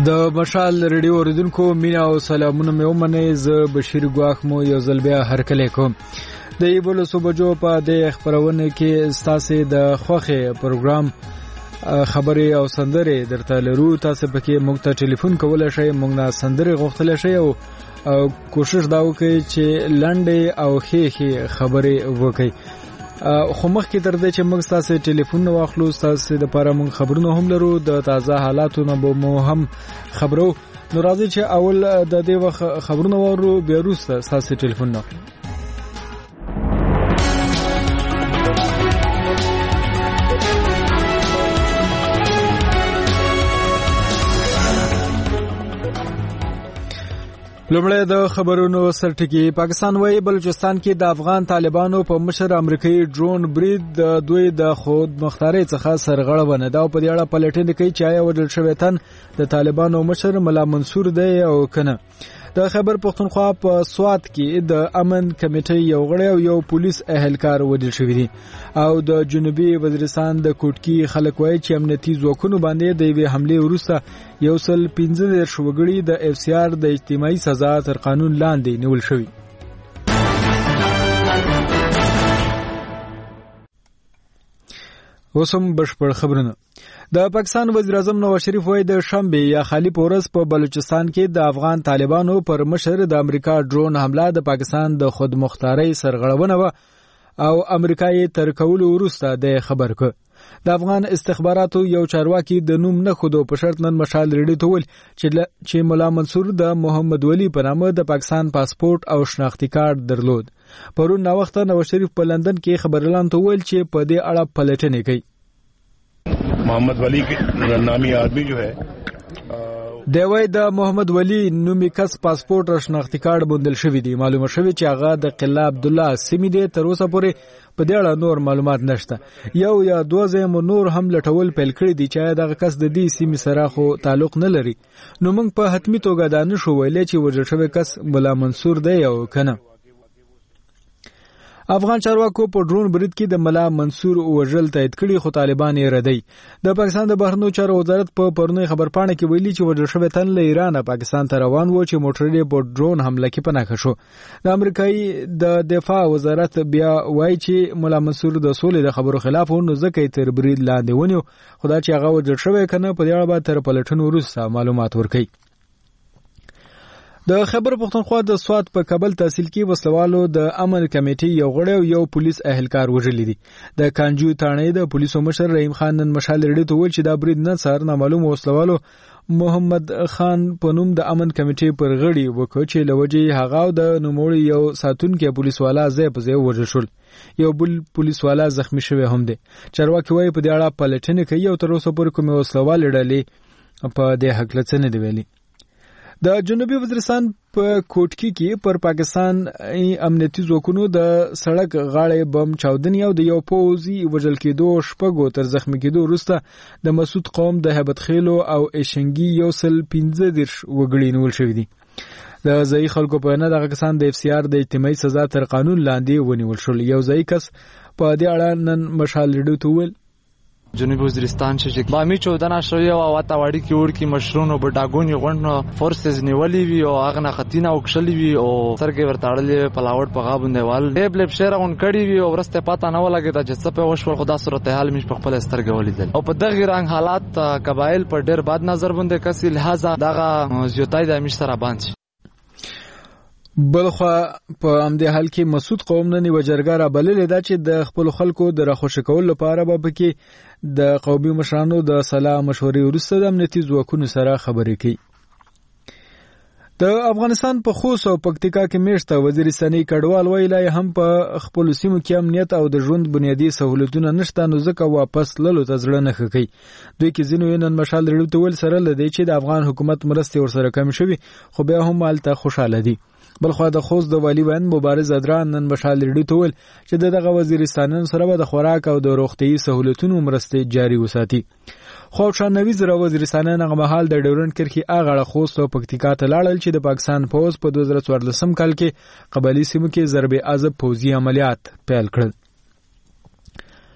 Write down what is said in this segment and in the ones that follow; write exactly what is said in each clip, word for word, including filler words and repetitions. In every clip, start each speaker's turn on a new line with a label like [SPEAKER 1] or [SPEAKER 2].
[SPEAKER 1] د مشال ریډیو اوریدونکو مینا او سلامونه مې ومنئ. زه بشیر ګواښ مو یو ځل بیا هرکلی کوم. د یولسو بجو په دې خپرونه کې ستاسې د خوښې پروګرام خبرې او سندرې درته لرو. تاسو پکې موږ ته ټلیفون کولی شئ، موږ نه سندرې غوښتلی شئ او کوشش دا وکړئ چې لنډې او ښې ښې خبرې وکړئ. خو مخکې تر دې چې موږ ستاسې ټلیفون واخلو، ستاسې دپاره موږ خبرونه هم لرو، د تازه حالاتو نه به مو هم خبرو. نو راځئ چې اول د دې وخت خبرونه واورو، بیا وروسته ستاسې ټلیفون واخلو. لومړی د خبرونو سرټکی. پاکستان وایي بلوچستان کې د افغان طالبانو په مشر امریکایي ډرون برید د دوی د خود مختارۍ څخه سرغړونه ده او په دې اړه پلټنه کوي چې آیا وژل شوی تن د طالبانو مشر ملا منصور دی او کنه. د خیبر پختونخوا په سوات کې د امن کمیټې یو غړی او یو پولیس اهلکار وژل شوی دي او د جنوبي وزیرستان د کوټکی خلک وایي چې امنیتي ځواکونو باندې د یوې حملې وروسته یو سل پنځه دېرش وګړي د اف سی آر د اجتماعي سزا تر قانون لاندې نیول شوي. اوس هم بشپړ خبرونه. د پاکستان وزیر اعظم نواز شریف وایي د شنبې یا خالی په ورځ په بلوچستان کې د افغان طالبانو پر مشر د امریکا ډرون حمله د پاکستان د خود مختارۍ سرغړونه وه او امریکا یې تر کولو وروسته د خبر کړ. د افغان استخباراتو یو چارواکي د نوم نه خودو په شرط نن مشال ریډیو ته ویل چې ملا منصور د محمد ولی په نامه د پاکستان پاسپورت او شناختی کارت درلود. پرون ناوخته نواز شریف په لندن کې خبريالانو ته ویل چې په دې اړه پلټنه کوي.
[SPEAKER 2] محمد ولی نامی آدمی جو ہے
[SPEAKER 1] دی وای د محمد ولی نومي کس پاسپورت او شناختی کارت بوندل شوی دی. معلومه شوی چې هغه د قلعه عبد الله سیمې دی. تر اوسه پورې په دې اړه نور معلومات نشته. یو یا دوه ځایه نور هم لټول پیل کړی دي چې دغه کس د دې سیمې سره خو تعلق نه لري. نو موږ په حتمی توګه دا نشو ویلای چې وژل شوی کس ملا منصور دی او کنه. افغان چارواکو په ډرون برید کې د ملا منصور وژل تایید کړي خو طالبان یې ردی. د پاکستان د بهرنیو چارو وزارت په پرونی خبرپاڼه کې ویلي چې وژل شوی تن له ایران پاکستان ته روان و چې موټر یې په ډرون حمله کې پناه کړ شو. د امریکایي د دفاع وزارت بیا وایي چې ملا منصور د سولې د خبرو خلاف و نو ځکه یې تر برید لاندې ونیو. خدا چې هغه وژل شوی کنه په دې اړه به تر پلټنې وروسته معلومات ورکړي. د خیبر پختونخوا د سوات په کابل تحصیل کې وسلوالو د امن کمیټې یو غړی او یو پولیس اهلکار وژلي دي. د کانجو تاڼې د پولیسو مشر رحیم خان نن مشال ریډیو ته ویل چې دا برید نه سر نامعلوم وسلوالو محمد خان په نوم د امن کمیټې پر غړي وکړ چې لوجې هغه او د نوموړي یو ساتونکي پولیس والا ځای په ځای وژل شول. یو بل پولیس والا زخمی شوی هم دی. چارواکي وایي په دې اړه پلټنه کوي او تر اوسه پورې کومې وسلوالې ډلې په دې هکله څه نه دی ویلي. د جنوبي وزیرستان په کوټکی کې پر پاکستان امنیتي ځواکونو د سړک غاړې بم چاودنې او د یو پوځي وژل کېدو شپږو تر زخمي کېدو وروسته د مسعود قوم د هیبت خیلو او ایشنګي یو سل پنځه دېرش وګړي نیول شوي دي. د ځایي خلکو په وینا دغه کسان د اف سی آر د اجتماعي سزا تر قانون لاندې ونیول شول. یو ځایي کس په دې اړه نن مشال ریډیو ته وویل
[SPEAKER 3] جنوبی وزیرستان چې بامی چودنه شوی او واته وړي کې ور کې مشرونو بډاګونی غونډه فورسز نیولې وی او هغه نه خطینه او کښلې وی او سرګې ورتاړلې پلاوټ په غابندوال ډېب لب شهر اون کړي وی او ورسته پاته نه ولګی د جڅ په وشو خدا صورتحال مش په خپل سترګې ولیدل او په دغه رنګ حالات قبایل پر ډېر بد نظر باندې کسي لہذا دغه زیاتای د مش سره باندې.
[SPEAKER 1] بلخوا په همدې حال کې مسعود قوم نن یوه جرګه رابللې ده چې د خپلو خلکو د راخوشي کولو لپاره به پکې د قومي مشرانو د سلا مشورې وروسته د امنیتي ځواکونو سره خبرې کوي. د افغانستان په خوست او پکتیکا کې میشته وزیرستاني کډوال ویلای هم په خپل سیمو کې امنیت او د ژوند بنیادی سہولتونه نشته نو ځکه واپس للو ته زړه نه ښه کوي. دوی کې ځینو نن مشال ریډیو ته ویل سره لدی چې د افغان حکومت مرستې ورسره کم شوي خو بیا هم هلته خوشحاله دي. بلخوا د خوست د والی ویاند مبارز ادران نن مشال ریډیو ته ویل چې دغه وزیرستانیانو سره به د خوراک او د روغتیايي سہولتونو مرستې جاري وساتي. خو شانوي زره وزیرستانیان هغه مهال د ډیورنډ کرښې هغه خوست او پکتیکا ته لاړل چې د پاکستان پوځ په دوه زره څوارلسم کال کې قبایلي سیمو کې ضرب عضب پوځي عملیات پیل کړل.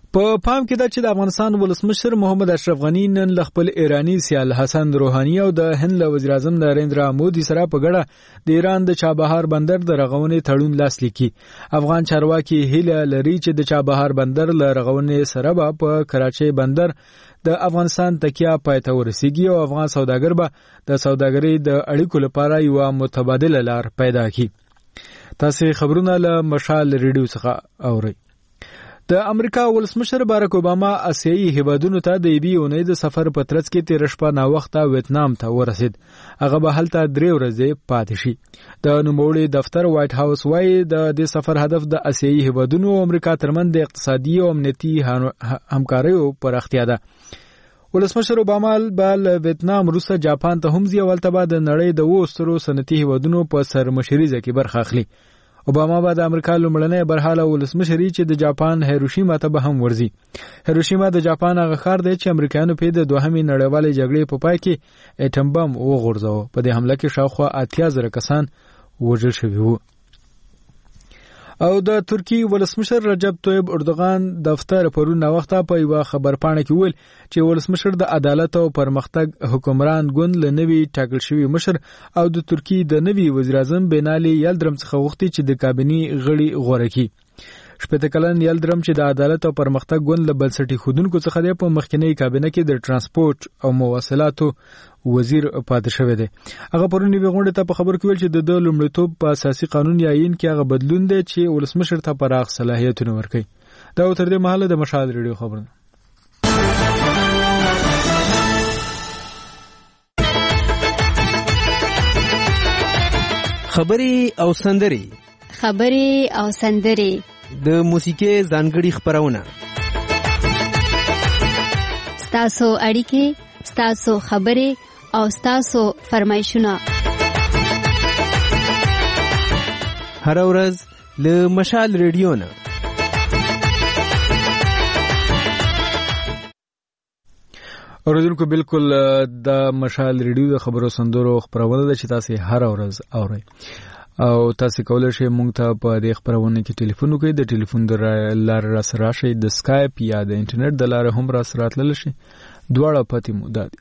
[SPEAKER 1] په پام کې ده چې د افغانستان ولسمشر محمد اشرف غنی نن ل خپل ایرانی سیال حسن روحانی او د هند له وزیر اعظم نریندرا مودي سره په ګډه د ایران د چابهار بندر د رغونې تړون لاسلیک کړي. افغان چارواکي هیله لري چې د چابهار بندر له رغونې سره به په کراچۍ بندر د افغانستان تکیه پای ته ورسیږي او افغان سوداګر به د سوداګرۍ د اړیکو لپاره یو متبادل لار پیدا کړي. تاسو خبرونه له مشال ریډیو څخه اورئ. د امریکا ولسمشر بارک اوباما اسیایي هیوادونو ته د یبي اونۍ د سفر په ترڅ کې تیر شپه نا وخته ویتنام ته ورسید. هغه به هلته درې ورځې پاتې شي. د نوموړي دفتر وایټ هاوس وايي د دې سفر هدف د اسیایي هیوادونو او امریکا ترمنځ د اقتصادي او امنیتي همکاریو پراختیا ده. ولسمشر اوباما بل ویتنام روسه جاپان ته هم ځي او هلته به د نړۍ د اوو سترو صنعتي هیوادونو په سرمشریزه کې برخه اخلي. اوباما به د امریکا لومړنی برحاله ولسمشر چې د جاپان هیروشیما ته به هم ورځي. هیروشیما د جاپان هغه ښار دی چې امریکایانو په د دوهمې نړیوالې جګړې په پای کې اټم بم وغورځاوه. په دې حمله کې شاوخوا اتیا زره کسان وژل شوي وو. او د ترکی ولسمشر رجب طیب اردوغان دفتر پرون نا وخته په یو خبر پاڼه کې ویل چې ولسمشر د عدالت او پرمختګ حکمران ګوند له نوي ټاکل شوی مشر او د ترکی د نوي وزیر اعظم بینالي یلدرم څخه غوښتي چې د کابینې غړي غوړه کړي. شپږ کلن یلدرم چې د عدالت او پرمختګ ګوند له بلسټي خودونکو څخه دی په مخکنی کابینه کې د ترانسپورت او مواصلاتو وزیر پاتې شوی دی. هغه پرون نیو غونډه ته په خبر کې ویل چې د لومړیتوب په اساسي قانون یا عین کې هغه بدلون دی چې ولسمشر ته پراخ صلاحیتونه ورکړي. دا تر دې مهاله د مشال ریډیو خبرونه.
[SPEAKER 4] خبري او سندري
[SPEAKER 5] خبري او سندري
[SPEAKER 4] د موسیقي ځانګړي خبرونه
[SPEAKER 5] ستاسو اړیکې ستاسو خبري او ستاسو فرمایشونه
[SPEAKER 4] هر ورځ له مشال ریډیو نه.
[SPEAKER 1] اوریدونکو بالکل د مشال ریډیو د خبرو سندرو خبرونه ده چې تاسو هر ورځ اورئ او تاسو کولای شئ مونږ ته په دې خبرونه کې ټلیفون وکړئ. د ټلیفون د لارې را سره شئ د سکایپ یا د انټرنیټ د لارې هم را سره تلل شي. دواړه پاتې مو ده.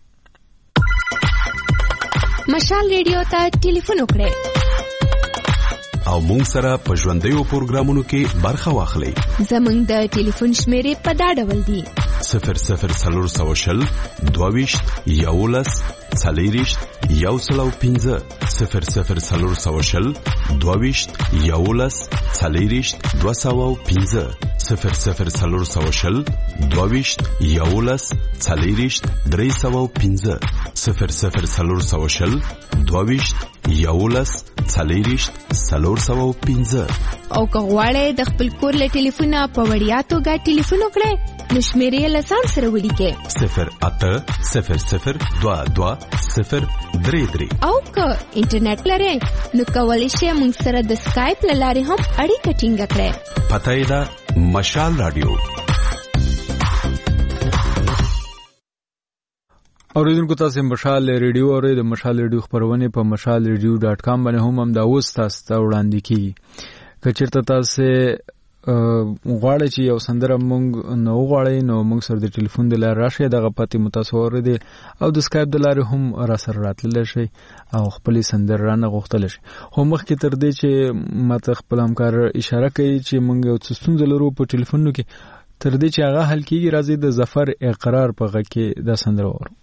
[SPEAKER 5] مشال ریډیو ته ټلیفون وکړئ
[SPEAKER 6] او مونږ سره په ژوندیو پروګرامونو کې برخه واخلئ.
[SPEAKER 5] زمونږ د ټلیفون شمیرې په دا ډول دي:
[SPEAKER 6] صفر صفر څلور سوه شل دوهویشت یولس څلېرویشت یو سل او پنځه صفر صفر څلور سوه شل دوهویشت یولس څلېرویشت دوه سوه او پنځه صفر صفر څلور سوه شل دوهویشت یولس څلېرویشت درې سوه او پنځه صفر صفر څلور سوه شل دوهویشت یولس څلېرویشت څلور سوه او پنځه.
[SPEAKER 5] او که غواړئ د خپل کور له ټلیفونه په وړیا توګه ټلیفون وکړئ نو شمیرې له ځان سره ولیکئ:
[SPEAKER 6] صفر اته صفر صفر دوه دوه صفر درې درې.
[SPEAKER 5] او که انټرنیټ لرئ نو کولی شئ موږ سره د سکایپ له لارې هم اړیکه ټینګه کړئ.
[SPEAKER 6] پته یې ده مشال رادیو.
[SPEAKER 1] اوریدونکو تاسو مشال ریډیو اورئ. د مشال ریډیو خبرونه په مشال ریډیو ډاټ کام باندې هم هم دا اوس تاسو ته وړاندې کیږي. که چیرته تاسو غواړئ چې یو سندره مونږ نو غواړئ نو مونږ سره د ټلیفون د لارې راشئ. دغه پاتې متصور دي او د سکایپ د لارې هم را سره راتللی شئ او خپلې سندره رانه غوښتلی شئ. خو مخکې تر دې چې ماته خپل همکار اشاره کوي چې مونږ یو څه ستونزه لرو په ټلیفونونو کې، تر دې چې هغه حل کیږي راځي د ظفر اقرار په غږ کې دا سندره واورو.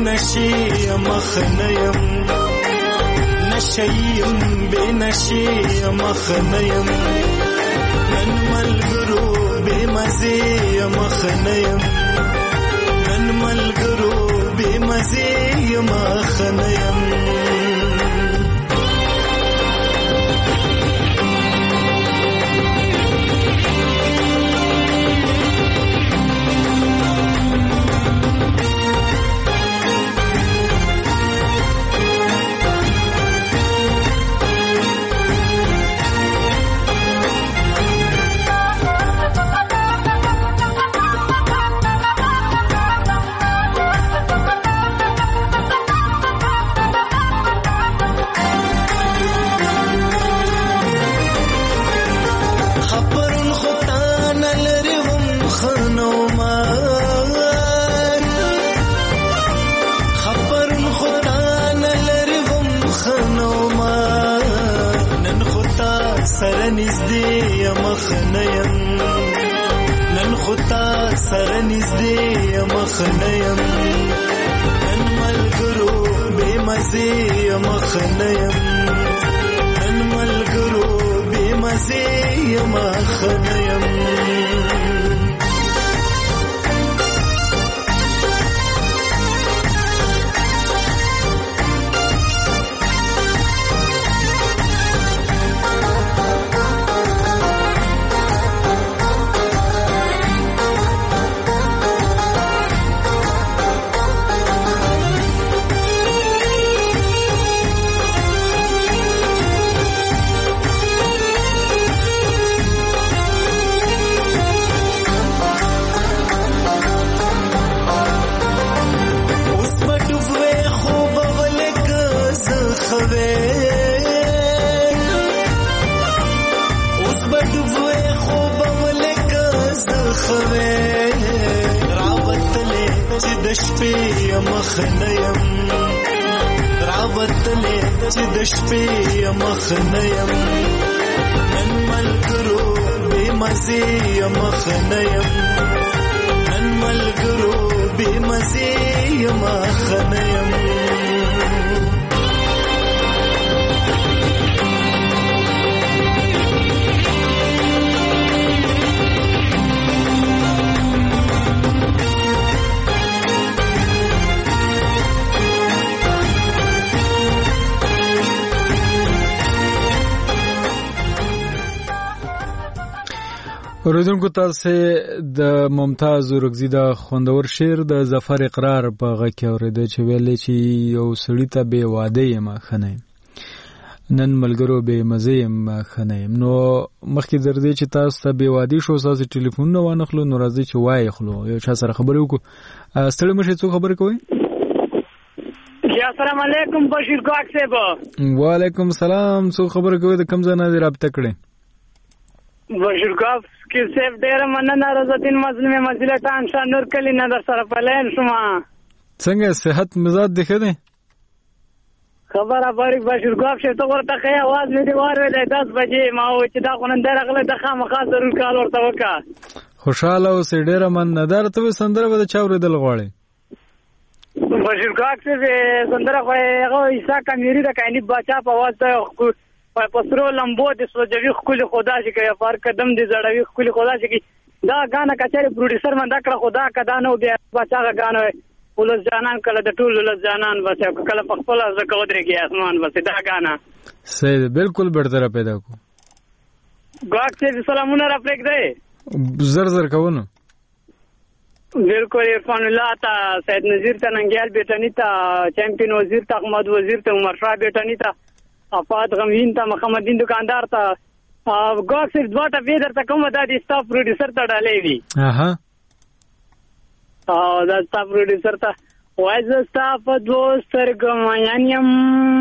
[SPEAKER 7] نشي مخنیم نشیم بے نشي مخنیم نن ملګرو بے مزه مخنیم نن ملګرو بے مزه مخنیم نن خطا سره نږدې مخنیم نن ملګرو بے مزه مخنیم نن ملګرو بے مزه مخنیم مخنیم راوتلې چې د شپې مخنیم نن ملګرو بے مزه مخنیم نن ملګرو بے مزه مخنیم
[SPEAKER 1] اوریدونکو تاسو د ممتاز ورغزي د خوندور شعر د ظفر اقرار په غږ کې اورېده چې ویلې چې یو سړی ته بې واده یم خنیم نن ملګرو بې مزه یم خنیم نو مخکې درځي چې تاسو ته بې وادي شو تاسو ټلیفون نه وانخلو نو راځي چې وای خلو یو چا سره خبرې وکړو ستړي مشه څو خبرې کوي
[SPEAKER 8] السلام علیکم بشیر کاک صاحب
[SPEAKER 1] وعلیکم السلام څو خبرې کوي د کوم ځای نه رابطه کړې
[SPEAKER 8] بشیر کاک کې صاحب ډېر مننه رضاتین مظلوم مزلتان شانور کلی نه در سره پلان شوما
[SPEAKER 1] څنګه صحت مزاج دیخه دي
[SPEAKER 8] خبره باریک بشیر کاک شه ته ورته خې आवाज مې دی واره د دس بجې ما و چې دا خو نن درغله د خامخا ضرور کال ورته وکا
[SPEAKER 1] خوشاله او ډېر مننه درته سندره به چاورې دل غواړي
[SPEAKER 8] بشیر کاک شه سندره خو هغه عیسی کمیری د کینی بچا په आवाज ته پسرو لمبو د سوجوي خپل خدا شي کوي فار قدم دي زړوي خپل خدا شي کی دا غانا کچاري پروډوسر من دا کړ خدا کدا نو بیا بچا غانا ولز جانان کله د ټول ولز جانان بس کله خپل از کوډري کې اسمان بس دا غانا
[SPEAKER 1] صحیح بالکل برتر پیدا کو
[SPEAKER 8] ګاک ته سلامونه را پرېګ دی
[SPEAKER 1] زر زر کوونه
[SPEAKER 8] بالکل عرفان الله تا سید نذیر ته ننګیال بیٹانی تا چمپیون وزیر تا احمد وزیر ته عمر شاه بیٹانی تا افاد غمین ته محمد دین دکاندار ته ګاک صرف دوه ته ویدر ته کومه د سټاف پروډوسر ته ډالې وی
[SPEAKER 1] اها
[SPEAKER 8] او دا سټاف پروډوسر ته وای ز سټاف دوستر ګمایم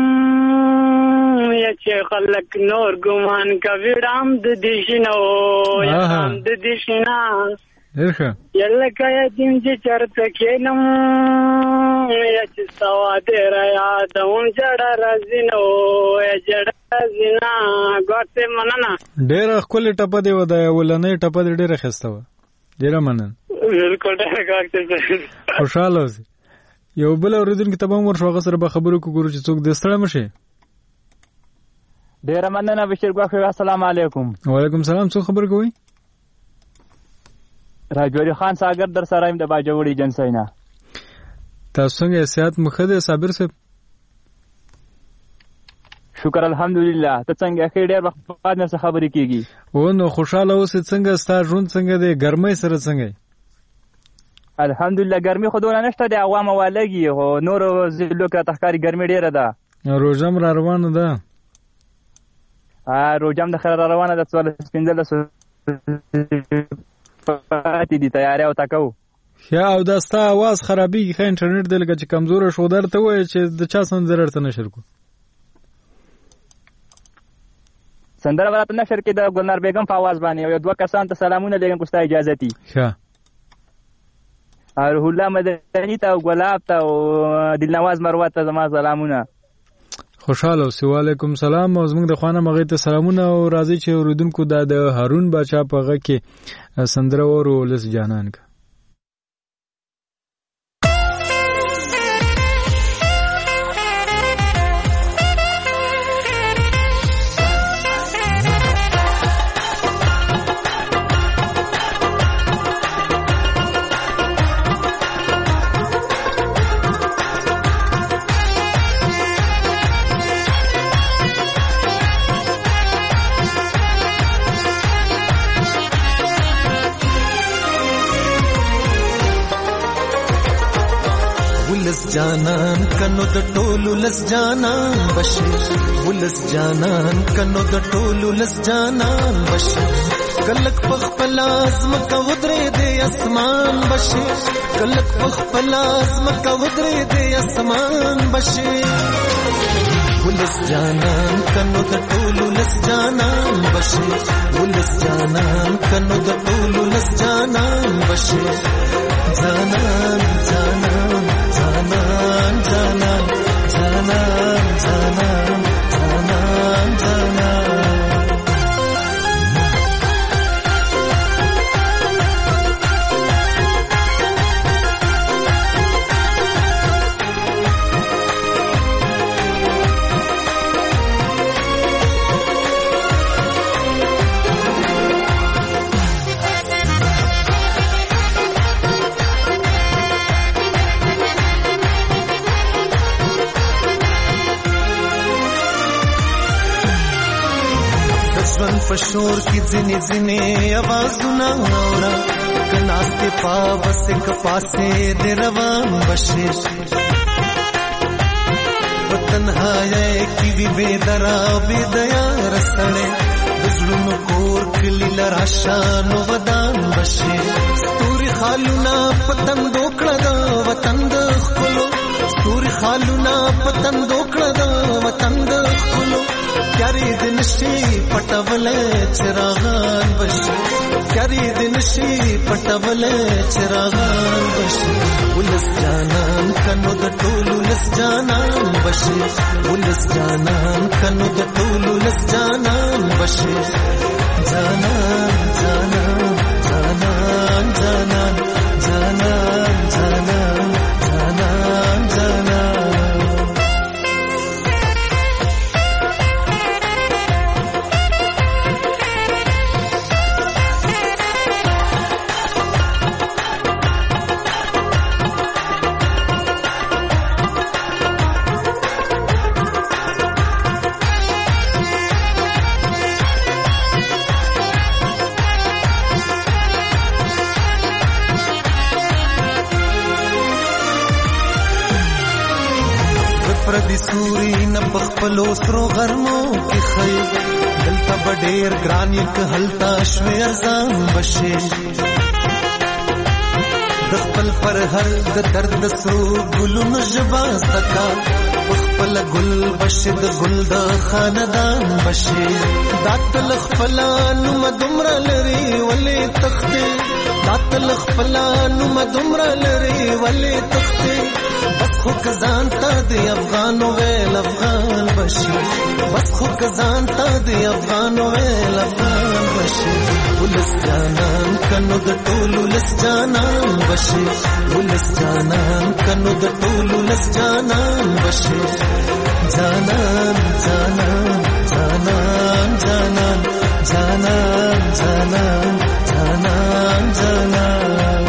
[SPEAKER 8] یا چې خلک نور ګمان کوي رام د دیشنو یا رام د دیشنا
[SPEAKER 1] ارخه
[SPEAKER 8] یله کای دیم چې چرته کینم یا چې سوا دې را یادون جړ رازینو یا جړ رازینا ګوته مننه
[SPEAKER 1] ډېر خپل ټپه دی ودای ولنه ټپه ډېر خسته و ډېر مننه
[SPEAKER 8] بالکل ډېر ګاکته خوشاله
[SPEAKER 1] اوسې یو بل اوریدونکو ته به هم ورشو، هغه سره به خبرې وکړو چې څوک دی. ستړی مه شئ.
[SPEAKER 9] ډېره مننه بشیر ګواښ. السلام علیکم.
[SPEAKER 1] وعلیکم سلام. څوک خبرې کوئ؟
[SPEAKER 9] راجوري خان ساګر در سره یم د باجوړي ایجنسۍ نه.
[SPEAKER 1] تاسو څنګه صحت مو ښه دی صابر صاحب؟
[SPEAKER 9] شکر الحمدلله. ته څنګه ښه؟ ډېر وخت بعد نه څه خبرې کېږي.
[SPEAKER 1] او نو خوشحاله اوسې. څنګه ستا ژوند څنګه دی؟ ګرمۍ سره څنګه؟
[SPEAKER 9] الحمدلله ګرمي خو دونه نشته دی، هوا موا لګي، خو نورو ضلعو کې راته ښکاري ګرمي ډېره ده.
[SPEAKER 1] روژه هم را روانه ده؟
[SPEAKER 9] روژه هم د خیر را روانه ده. څوارلس پنځلس پاتې دي، تیاری او تکو.
[SPEAKER 1] ښه. او دا ستا اواز خرابېږي ښه، انټرنېټ دی لکه چې کمزوره شو. درته ووایه چې د چا سندره درته نشر کړو.
[SPEAKER 9] سندره به راته نشر کړي د ګلنار بیګم په اواز باندې. یو دوه کسان ته سلامونه لېږم که ستا اجازتي.
[SPEAKER 1] ښه.
[SPEAKER 9] روح الله مدني ته او ګلاب ته او دلنواز مروت ته زما سلامونه.
[SPEAKER 1] خوشحاله اوسې. وعلیکم سلام. او زموږ د خوا نه هغې ته سلامونه. او راځئ چې اورېدونکو دا د هارون باچا په غږ کې سندره واورو، ولس جانان که.
[SPEAKER 7] جانان کنو د ټولو لس جانان بشي، ولس جانان کنو د ټولو لس جانان بشي. کلک پخپل ازمکه ودرې دې اسمان بشي، کلک پخپل ازمکه ودرې دې اسمان بشي. ولس جانان کنو د ټولو لس جانان بشي، ولس جانان کنو د ټولو لس جانان بشي. جانان جانان جانان جانان جانان جانان جانان جانان. پشور کی ځینې ځینې آوازونه اورا، کناسته پاوس ک پاسه د روان بشي. وطنهای کی وی بے درا بے دیا رسړې، دزړونو کور کلی لراشانو ودان بشي. ستوري خالونه پتن دوکړه دا وطن د خلو، ستوري خالونه پتن دوکړه دا وطن د خلو. پیاری دن شي پټولې چراغان بشي، پیاری دن شي پټولې چراغان بشي. ولس جانان کنو د ټولو لس جانان بشي، ولس جانان کنو د ټولو لس جانان بشي. جانان جانان جانان جانان جانان جانان جانان جانان. پردی سوري نه بخپلو سرو غرمو کې خي، دلته بډیر ګران یک هلتا شوي ارزان بشي. د خپل پر هر د درد سرو ګلونو ژبه زکا، خپل ګل بشي د ګل د خاندان بشي. دا تل خپل نوم دومره لري ولې تخته، ساتل خپلانو مدمر لري ولې تختې بس خو کزان تا دی افغانو ویل افغان بشي بس خو کزان تا دی افغانو ویل افغان بشي ولس جانان کنو د ټولو لس جانان بشي ولس جانان کنو د ټولو لس جانان بشي جانان جانان جانان جانان جانان جانان جانان جانان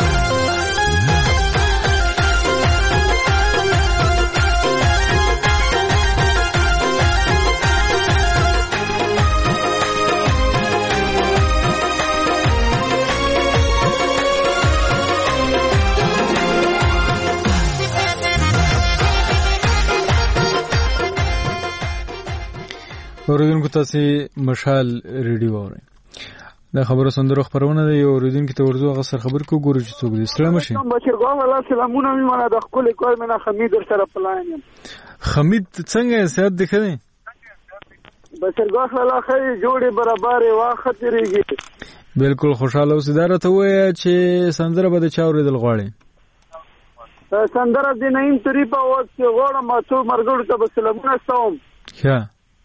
[SPEAKER 1] اوریدونکو تاسو مشال ریډیو اورئ دا خبره سندره خبرونه ده یو اوریدونکو ته ورزو غسر خبر کو ګورو چې څوک دي سلام شي
[SPEAKER 10] بشیر ګو الله سلامونه می مانا د خپل کور منا حمید سره پلان
[SPEAKER 1] حمید څنګه سیادت دی خدای
[SPEAKER 10] بشیر ګو الله خیر جوړي برابر واخت ریږي
[SPEAKER 1] بالکل خوشاله اوسې دار ته وای چې سندره به د چا اوریدل غواړي
[SPEAKER 10] سندره د نیم تری په وخت کې غوړم څو مرګړو ته سلامونه ستوم
[SPEAKER 1] ښه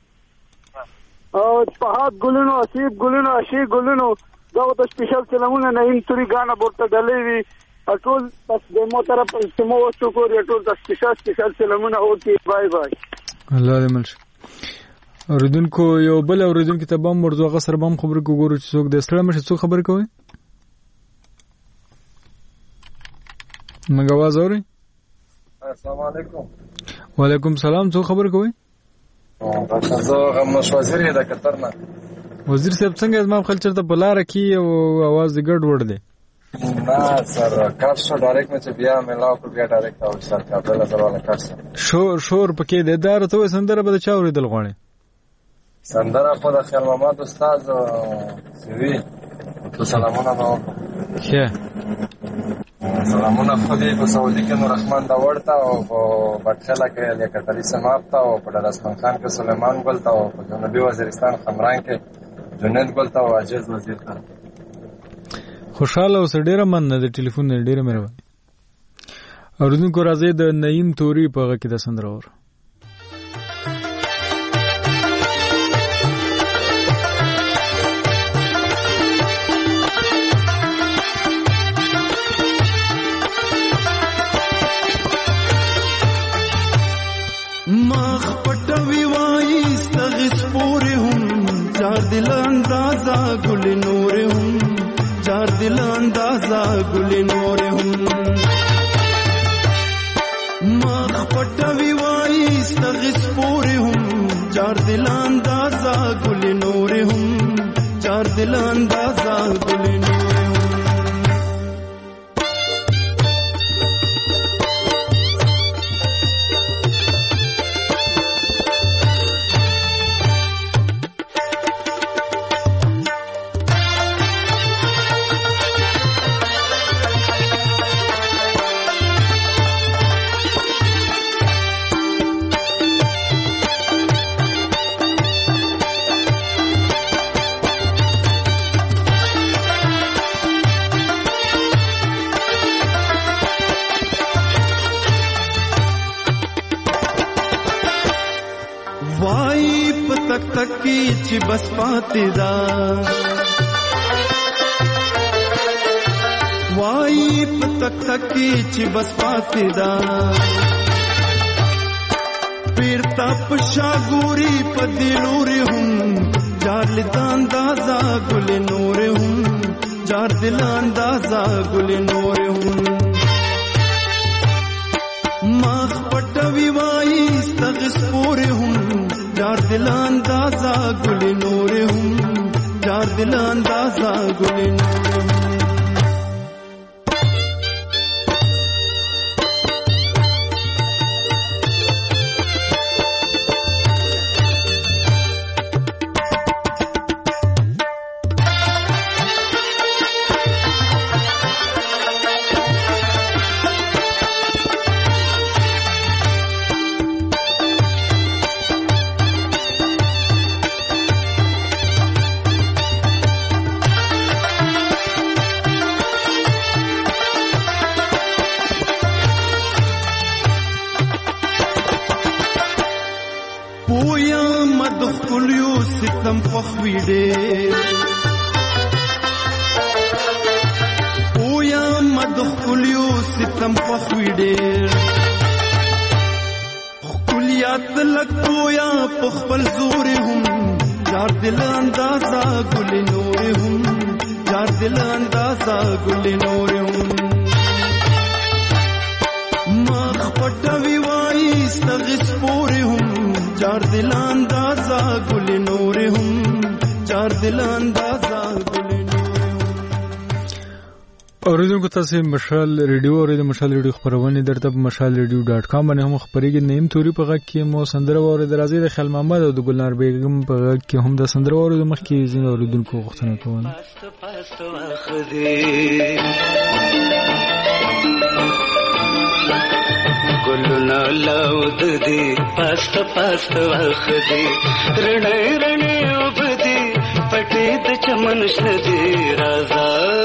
[SPEAKER 10] او فهد ګلونو اسیب ګلونو اشی ګلونو دا د سپیشل سلامونه نه این توري غانا ورته ډلې وی ټول پس د مو طرف سمو شکر ټول د سپیشل سپیشل سلامونه اوتی بای بای
[SPEAKER 1] الله دې ملش اوریدونکو یو بل اوریدونکو ته بم ورځو غسر بم خبر کو ګورو چې څوک د سلام شي څوک خبر کوي مګ आवाज اوري
[SPEAKER 11] السلام علیکم
[SPEAKER 1] وعلیکم سلام څوک خبر کوي
[SPEAKER 11] زه غمش وزیر د قطر نه
[SPEAKER 1] وزیر صاحب څنګه زما خپل چرته بلاره کی او आवाज ګډ وډ دی
[SPEAKER 11] نه سر کار شو ډایرکټ مې چې بیا ملاو کو بیا ډایرکټ او سر کابل سره ولا کار
[SPEAKER 1] شور شور پکې د دار ته سندره به چا اوریدل غواړي
[SPEAKER 11] سندره په د خیال محمد استاد سوي تو سلامونه نو
[SPEAKER 1] ښه
[SPEAKER 11] سلامونه خو دې په سعودي کې نور رحمان دا ورته او په بټخلا کې لیکتلی سماپ تا او په رسمان خان کې سليمان ګل تا او په جنوبي وزیرستان خمران کې جنید ګل تا او عاجز وزیر تا
[SPEAKER 1] خوشاله اوس ډیره من نه د ټلیفون ډیره مهرباني اوردونکو راځي د نعیم توري په غږ کې د سندره اور
[SPEAKER 12] مخ پټوي وای استغس پورې هم چار دل اندازا ګل نور هم چار دل اندازا ګل نور هم مخ پټوي وای استغس پورې هم چار دل اندازا ګل نور هم چار دل اندازا ګل نور چې بس پاتې دا وای پتک تک چې بس پاتې دا پیر تپ شاګوري په دلور هم جار لتا اندازا ګل نور هم جار دل اندازا ګل نور هم مخ پټوي وای استغس پور هم جار دل اندازا ګل نور هم جار دل اندازا ګل نور هم خویډه او یا مدخ کلیو ستم خویډه خلیات لکو یا پخپل زور هم جار دل اندازا گل نور هم جار دل اندازا گل نور هم مخ پټوي وای ستغس پور هم جار دل اندازا گل نور هم جار دل اندازا گل
[SPEAKER 1] اوریدونکو تاسو مشال ریډیو اوریدو مشال ریډیو خبرونه درته په مشال ریډیو ډاټ کام باندې هم خبرېږي نیم توري په غږ کې مو سندره اوریدل راځي د خیال محمد او د ګلنار بیگم په غږ کې هم د سندره اوریدو مخ کې ځین اوریدونکو غوښتنه کوله
[SPEAKER 13] ګلونه لود دي پاست پاست واخدي رڼې رڼې وبدي پټې د چمن شدي رازا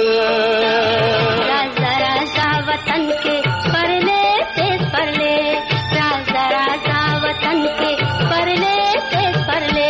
[SPEAKER 13] رازا رازا وطن کې پرلے تیز پرلے رازا رازا وطن کې پرلے تیز پرلے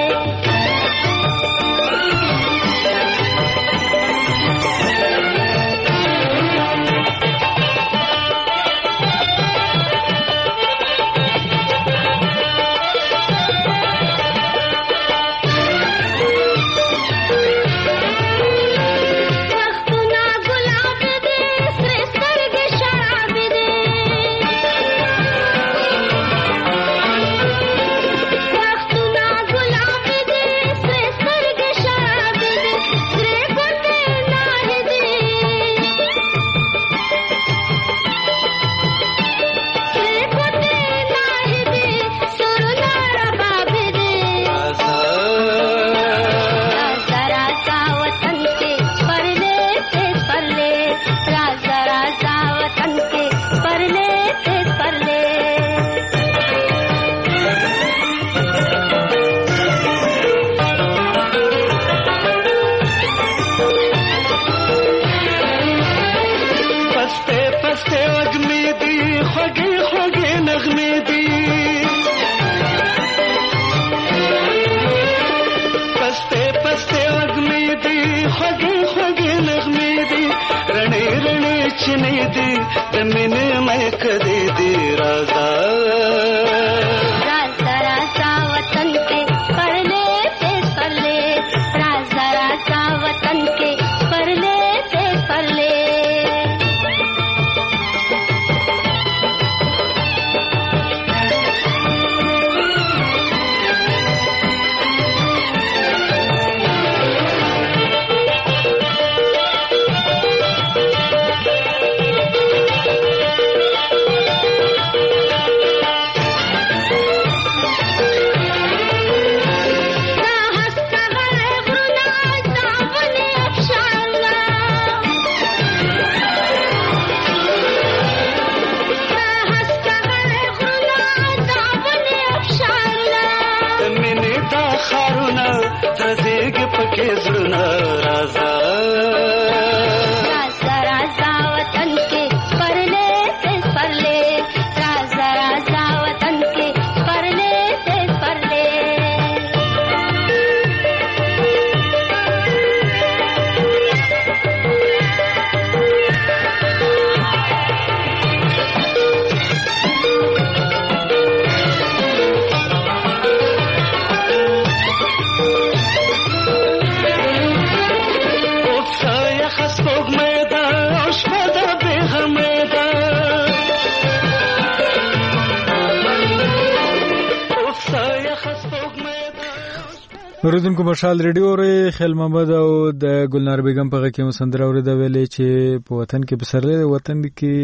[SPEAKER 1] اوریدونکو مشال ریډیو ری خیال محمد او د ګلنار بیگم په کې مسندره اوریدا ویلې چې په وطن کې بسرله وطن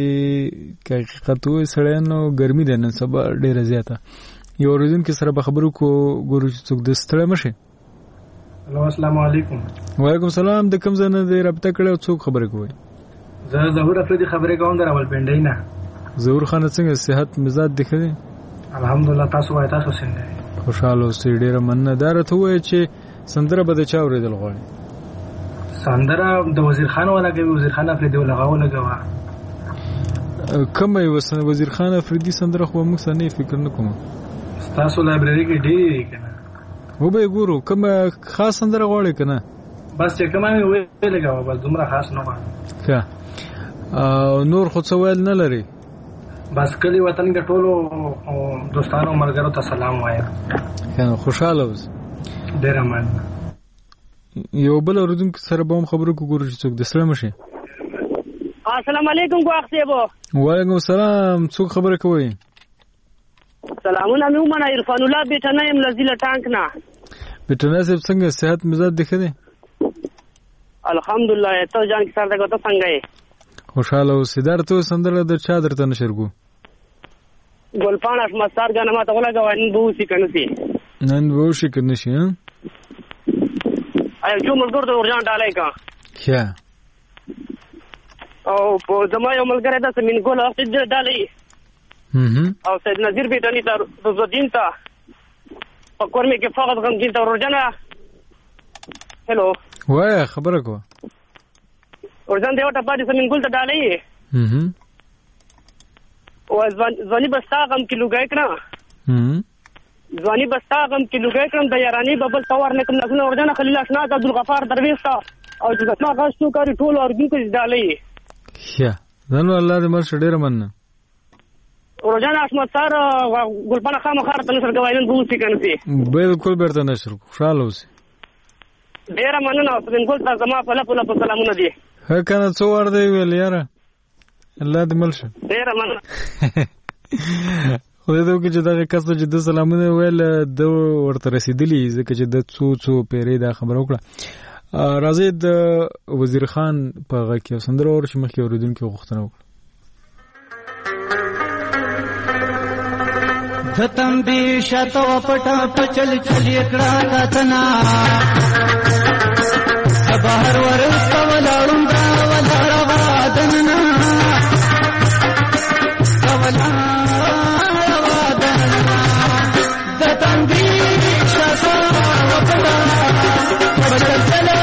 [SPEAKER 1] کې حقیقت وي سړیانو ګرمي ده نن سبا ډیره زیاته یو اوریدونکو سره به خبرو کو ګورو چې څوک د ستړی مشه.
[SPEAKER 14] الو السلام علیکم.
[SPEAKER 1] وعلیکم السلام. د کوم ځای نه دی رابطه کړو څوک خبرې کوي؟
[SPEAKER 14] زه ظهور افریدي خبرې کوم در اول پندای نه.
[SPEAKER 1] ظهور خان څنګه صحت مزاج دخلي؟
[SPEAKER 14] الحمدلله. تاسو وای تاسو څنګه؟
[SPEAKER 1] خوشاله اوسئ. ډیره مننه. دا راته وایي چې سندره به د چا اورېدل غواړي؟
[SPEAKER 14] سندره د وزیر خان ولا کوي. وزیر خان افریدي ولغاو لګوا.
[SPEAKER 1] کومه وسن وزیر خان افریدي سندره خو موږ نه فکر نه کوم.
[SPEAKER 14] تاسو لایبرری کې ډېری کنه.
[SPEAKER 1] و به ګورو کوم خاص سندره غواړي کنه
[SPEAKER 14] بس چې کومه وی ویلګه بس دومره خاص نه و
[SPEAKER 1] ښه او نور خو څه ویل نه لري
[SPEAKER 14] بس کلی وطن کې ټولو دوستانو ملګرو ته سلام وایم
[SPEAKER 1] کنه خوشاله اوس
[SPEAKER 14] ډیر امان
[SPEAKER 1] یو بل اوردونکو سره به هم خبرو کو ګورو چې څوک د سلام شي
[SPEAKER 8] السلام علیکم ګواخ سیبو
[SPEAKER 1] وعلیکم السلام څوک خبره کوي
[SPEAKER 8] سلامونه مې ومنه عرفان الله بیٹنه يم لذیله ټانک نه
[SPEAKER 1] بیٹنه صاحب څنګه صحت مزاج دی ښه دی
[SPEAKER 8] الحمدلله ته جان کې سره ته څنګه یې
[SPEAKER 1] خوشاله اوسې درته سندره د چا درته نشرګو
[SPEAKER 8] ګلپان احمد سار غنه ما ته ولګو نن به وسی کنه سي
[SPEAKER 1] نن به وسی کنه شي
[SPEAKER 8] ایا جو ملګر ته ورجان ډالای کا
[SPEAKER 1] ښه
[SPEAKER 8] او په زما یو ملګری د سمین ګول وخت دې ډالای او سید نذیر بیٹانی ته د زدین ته په کورمه کې فقط غم دین ته ورجانه هلو
[SPEAKER 1] وای خبره کو
[SPEAKER 8] ورجان دیو ټپا دې سمین ګول ته ډالای
[SPEAKER 1] هم
[SPEAKER 8] او ځواني بستا غم کې لګای کړه
[SPEAKER 1] هم
[SPEAKER 8] ځواني بستا غم کې لګای کړم د یارانی ببل ثوار نه کوم لاسونه ورجانه خلیل اشنا عبد الغفار درویش تا او چې ما غاښتو کاری ټول ورګونکو ډالای
[SPEAKER 1] ښه نن الله دې مر شډیر مننه
[SPEAKER 8] ورجان احمد سار ګلپانه خامخار ته نشر کوي بو سي کنه سي
[SPEAKER 1] بالکل برته نشر خوشاله اوسې
[SPEAKER 8] ډیر مننه او سپین ګل ته زما په لپاره په سلامونه دي
[SPEAKER 1] ها کنه څو ور دی ویل یاره الله دې ملشه
[SPEAKER 8] ډیر مننه
[SPEAKER 1] خو دې دوی چې دا کس چې د سلامونه ویل د ورته رسیدلی ځکه چې د څو څو پیری دا خبر وکړه راځي د وزیر خان په غږ کې سندره ور چې مخکې اوریدونکو غوښتنه وکړه
[SPEAKER 12] ختم دی شاتو پټا پچل چلی کړه کتنا بهر ور کولړم دا ولړ وادنا کولا وادنا ختم دی شاتو پټا پچل چلی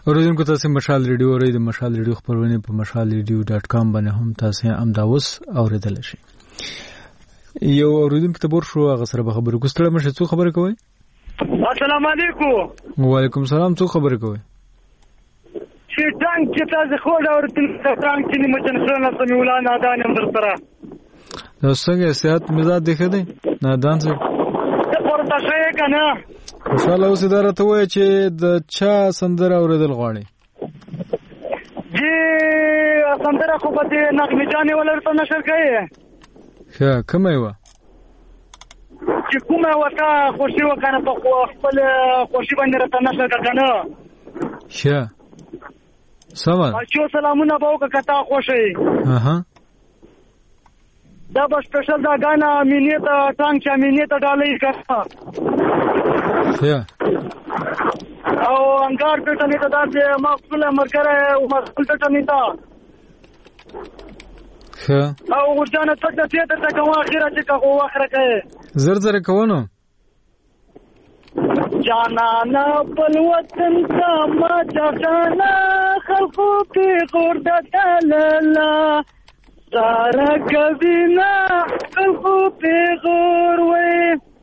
[SPEAKER 1] اوریدونکو تاسو مشال ریډیو اورئ د مشال ریډیو خبرونه په مشال ریډیو ډاټ کام باندې هم تاسو هم دا اوس اوریدل شي. یو اوریدونکو ته بور شو هغه سره به خبرې کوستله مشه څو خبرې کوي.
[SPEAKER 8] السلام علیکم.
[SPEAKER 1] وعلیکم السلام. څو خبرې کوي.
[SPEAKER 8] چې ټانک چې تاسو خو دا ورته ټانک چې مچن خلنه سمولا نادان نمبر سره
[SPEAKER 1] نو څنګه صحت مزاج دیکھه دی نادان څه
[SPEAKER 8] ورته شي کنه.
[SPEAKER 1] خوشاله اوس اداره ته وای چې د چا سندره اوریدل غواړي.
[SPEAKER 8] جی سندره خو به نغمه جانې ولرته نشر کوي.
[SPEAKER 1] ښه کومه و
[SPEAKER 8] چې کومه وتا خوشي وکنه په خپل خوشي باندې راته نشر کنه.
[SPEAKER 1] ښه سلام.
[SPEAKER 8] اچو سلامونه به وکړه کتا خوشي.
[SPEAKER 1] اها
[SPEAKER 8] دا به سپیشل دا غانا امینیت ټانک چې امینیت ډالۍ کړه.
[SPEAKER 1] ښه
[SPEAKER 8] او انګار په تنه ته دا چې مقبول مرګره او مقبول ته نه تا.
[SPEAKER 1] ښه
[SPEAKER 8] او ورجانه څه ته ته ته کوه اخیره چې کوه اخره کوي.
[SPEAKER 1] زر زر کوونو
[SPEAKER 8] جانا نا بل وطن کا ما جانا خلقو پی غرد دلالا سارا کبینا خلقو پی غروی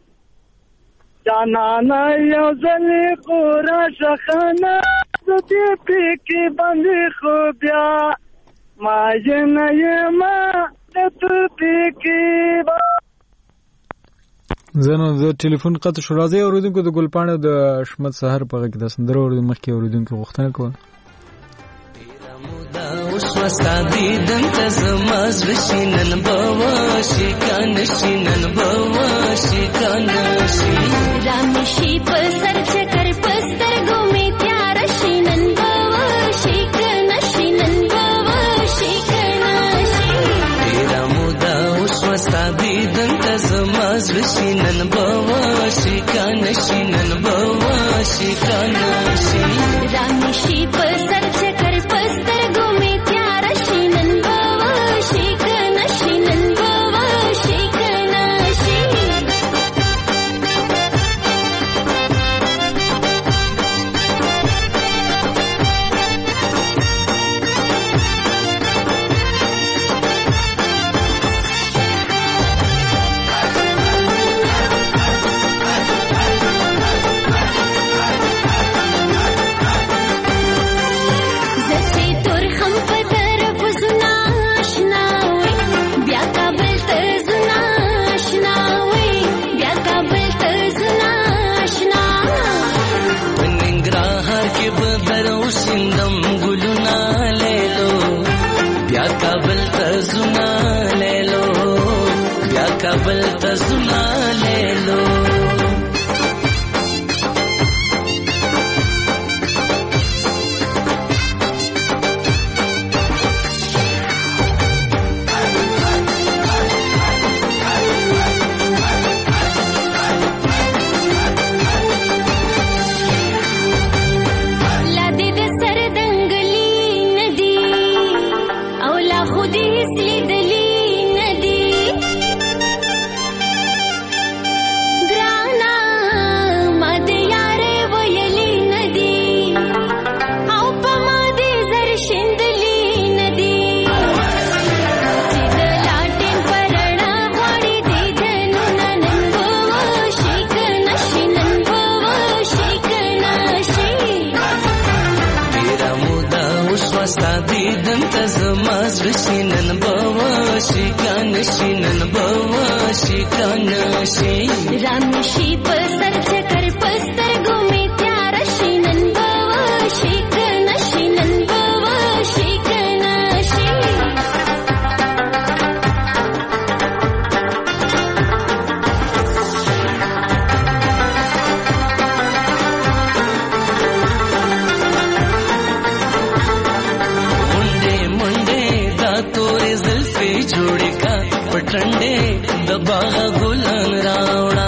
[SPEAKER 8] جانا نا یوزلی قورا شخانا زدی پی کی بندی خوبیا ما جنا یما دتو پی کی با
[SPEAKER 1] زنه د ټلیفون قطع شو. راځي اوریدونکو د ګلپاڼه د شمت سحر په غږ د سندرو اوریدو مخکې اوریدونکو غوښتنه کوله.
[SPEAKER 15] اوس واستادي دنته زماز وشینن بوا شي کان شینن بوا شي کان شي
[SPEAKER 13] رامشي پر سر چکر پستر ګومې تیار شینن بوا شي کان شینن بوا شي کان شي
[SPEAKER 15] تیرا مودا اوس واستادي دنته زماز وشینن بوا شي کان شینن بوا شي کان شي
[SPEAKER 13] رامشي پر سر چکر پستر ګومې تیار شینن بوا شي کان شینن بوا شي کان شي
[SPEAKER 15] کابل ته زما لیلو شینن بوا شي کان شینن بوا شي کان شي
[SPEAKER 13] رامشي پر سر چکر پستر ګومې تیار شینن بوا شي کان شینن بوا شي کان شي
[SPEAKER 15] जोड़ी का पटंडे दबागा गुलान रावड़ा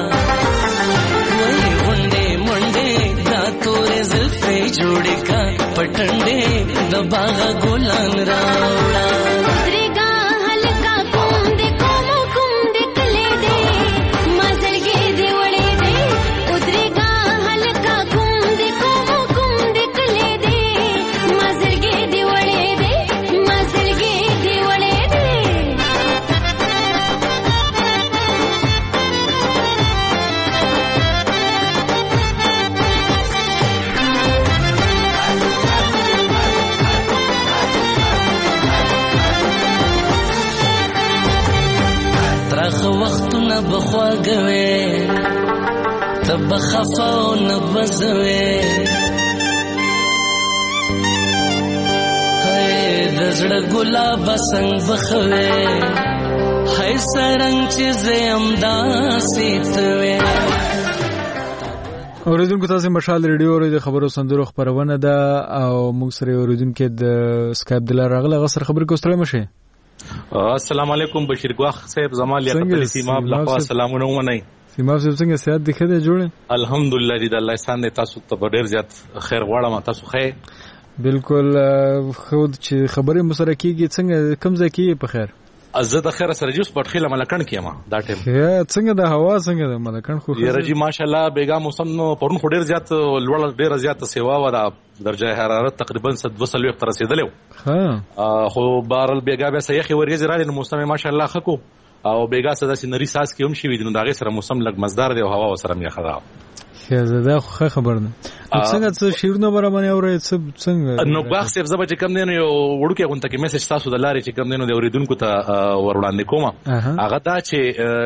[SPEAKER 15] वही मुंडे मुंडे दातोरे जुल्फे जोड़ी का पटंडे दबागा गुलान रावड़ा
[SPEAKER 13] उतरेगा हल्का कुंदे कोमो कुंदे कले दे मजरगे दे वड़े दे उतरेगा हल्का कुंदे कोमो कुंदे कले दे
[SPEAKER 15] نه بخواګوي تب خفاو نه بزوي هاي د زړه ګلاب څنګه بخوي هاي سرنګ چې زم داسې توي.
[SPEAKER 1] اوریدونکو تاسو مشال ریډیو اورئ د خبرو سندرو خبرونه ده او موږ سره اوریدونکو د سکایپ د لار راغله غسر خبر کوستره مشه.
[SPEAKER 16] السلام علیکم بشیر ګواخ صاحب زمال یا کتل سیماب لخوا سلامونه ونی
[SPEAKER 1] سیماب صاحب څنګه صحت دې ښه ده جوړه
[SPEAKER 16] الحمدلله دې الله احسان دې تاسو ته ډیر زیات خیر غواړم تاسو خیر
[SPEAKER 1] بالکل خود چې خبرې مسره کیږي څنګه کم ځای کې په خیر
[SPEAKER 16] زه د خیر سره جوس پټخیله ملکن کېما دا ټیم
[SPEAKER 1] یا څنګه د هوا څنګه د ملکن خو
[SPEAKER 16] یاره جی ماشاءالله بیګا موسم پرون خو ډیر زیات لوړ ډیر زیات سیوا و دا درجه حرارت تقریبا ست دوه سلوي تر رسیدلو
[SPEAKER 1] ها
[SPEAKER 16] خو بارل بیګا به سیخي ورګز را دي موسم ماشاءالله خکو او بیګا سدا سينري ساس کې هم شي وي نو داغه سره موسم لګ مزدار دی او هوا سره مې خراب
[SPEAKER 1] خزاده خو خبر نه څنګه څه شیرونه برابر اوري څنګه
[SPEAKER 16] نو باغ سیب زبر چې کم دین یو وړوکه غونټه کې میسج تاسو د لارې چې کم دین د اوریدونکو ته وروړاندې کوم هغه دا چې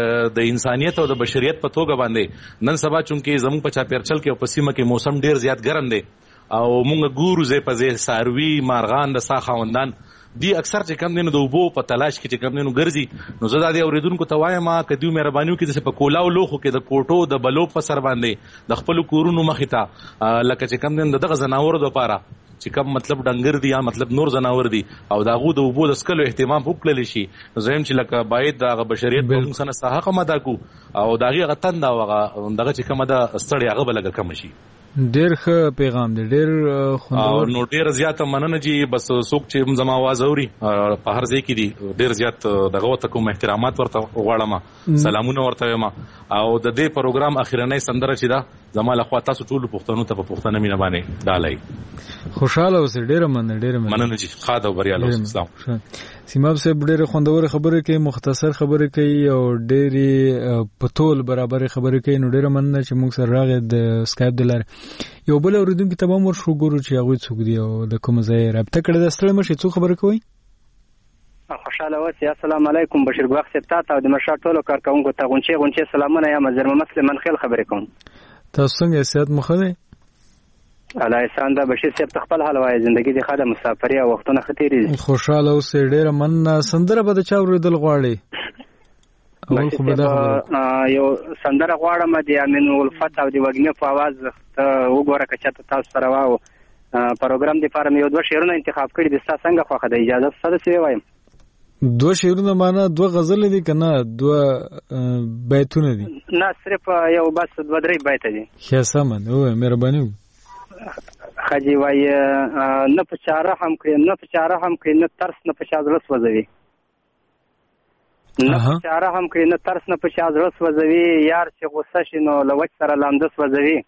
[SPEAKER 16] د انسانيت او د بشریت په توګه باندې نن سبا چونکې زموږ په چاپیرچل کې او په سیمه کې موسم ډیر زیات ګرم دی او موږ ګورو زې په زې ساروي مارغان د ساخوندان دی اکثر چې کم دینو د وبو په تلاش کې چې کم دینو ګرځي نو زه دا د اوریدونکو ته وایم کدیو مهربانيو کې د په کولاو لوخو کې د کوټو د بلو په سر باندې د خپل کورونو مخې ته لکه چې کم دین دغه زناور د پاره چې کوم مطلب ډنګر دی یا مطلب نور زناور دی او داغو د وبو د سکلو اهتمام وکړل شي زم چې لکه باید د بشریت په موږ سره صحه مدا کو او داغي غتن دا وغه دغه چې کومه د ستړي هغه بلګه کم شي
[SPEAKER 1] ډیر ښه پیغام دی ډیر
[SPEAKER 16] خوندور نو ډیر زیات مننه جی بس څوک چې زما आवाज اوري په هر ځای کې دي ډیر زیات دغه ته کوم احترامات ورته غواړم سلامونه ورته یم او د دې پروګرام اخیرنۍ سندره چې دا زما له خوا تاسو ټول پښتنو ته په پښتنه مینه باندې دالای
[SPEAKER 1] خوشاله اوسئ ډیر مننه ډیر
[SPEAKER 16] مننه جی خاطر بریاله اسلام
[SPEAKER 1] سیماب صاحب ډیر خوندور خبره کوي مختصر خبره کوي او ډیر په ټول برابر خبره کوي نو ډیر مننه چې موږ سره راغی د سکایپ د لارې یو بل اوریدونکو ته به موږ شو ګورو چې هغه څوک دی او د کوم ځای رابطه کړی د ستړي مشه څو خبره کوي
[SPEAKER 17] خوشاله اوسئ السلام علیکم بشیر ګواخ صاحب تاسو او د مرشد ټولو کارکونکو ته غونچې غونچې سلامونه یم زرم مسلمان خیل خبرې کوم
[SPEAKER 1] تاسو څنګه صحت مخه دی
[SPEAKER 17] الله احسان دا بشیر صاحب خپل حال وای ژوندۍ د خاله مسافرۍ او وختونه ختیری
[SPEAKER 1] خوشاله اوسئ ډیر مننه سندره به د چا ورېدل غواړي
[SPEAKER 17] اول خو به یو سندره غواړم د امین الفت او د وګنه په आवाज وګوره کچا تاسو سره واو پروګرام د فارم یو دوه شعرونه انتخاب کړی د تاسو څنګه خوخه د اجازه سره سی وایم
[SPEAKER 1] دوه شعرونه معنا دوه غزل دي کنه دوه بیتونه دي
[SPEAKER 17] نه صرف یو بس دوه درې بیت دي
[SPEAKER 1] ښه سمه او مهرباني
[SPEAKER 17] خجی وای نه په چاره هم کړی نه په چاره هم کړی نه ترس نه په شاذرس وځوي نه په چاره هم کړی نه ترس نه په شاذرس وځوي یار چې غوسه شي نو لوچ سره لاندس وځوي